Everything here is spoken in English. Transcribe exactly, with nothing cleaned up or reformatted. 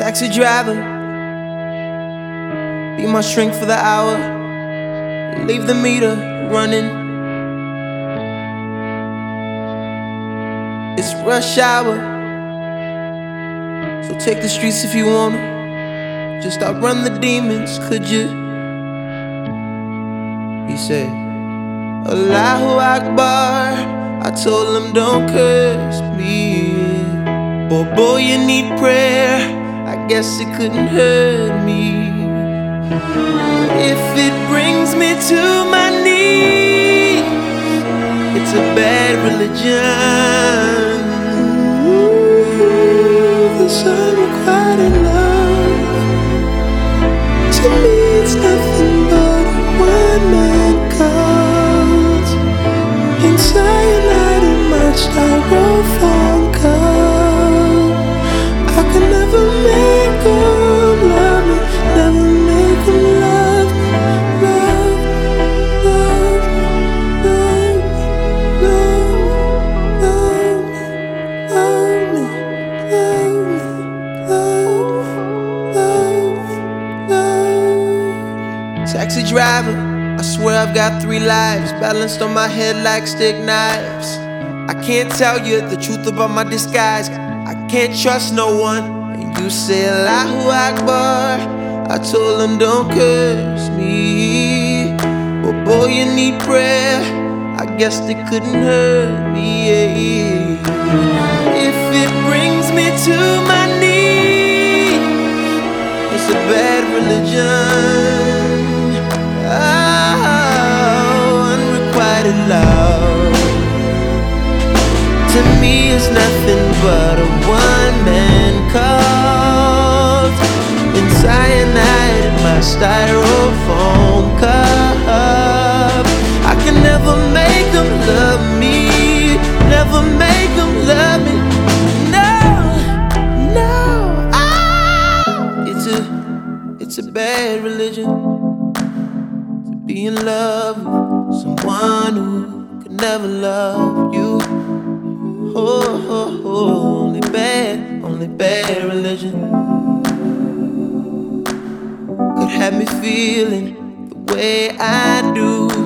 Taxi driver, be my shrink for the hour. Leave the meter running. It's rush hour, so take the streets if you wanna. Just outrun the demons, could you? He said, Allahu Akbar. I told him don't curse me. Boy, boy, you need prayer. I guess it couldn't hurt me. If it brings me to my knees, it's a bad religion. Ooh, this unrequited love, to me it's nothing but a one-man cult. In cyanide in my styrofoam cup, I could never make them love me, never make them love me, love, love, love, love, love me, love me, love, love, love. Taxi driver, I swear I've got three lives balanced on my head like stick knives. I can't tell you the truth about my disguise. I can't trust no one. And you say Allahu Akbar. I told them don't curse me. But boy, you need prayer. I guess they couldn't hurt me. If it brings me to my knees, it's a bad religion. Oh, unrequited love, to me it's nothing but a one-man cult. In cyanide in my styrofoam cup, I can never make them love me, never make them love me. No, no, ah, it's a, it's a bad religion. Be in love with someone who could never love you. Oh, oh, oh, only bad, only bad religion could have me feeling the way I do.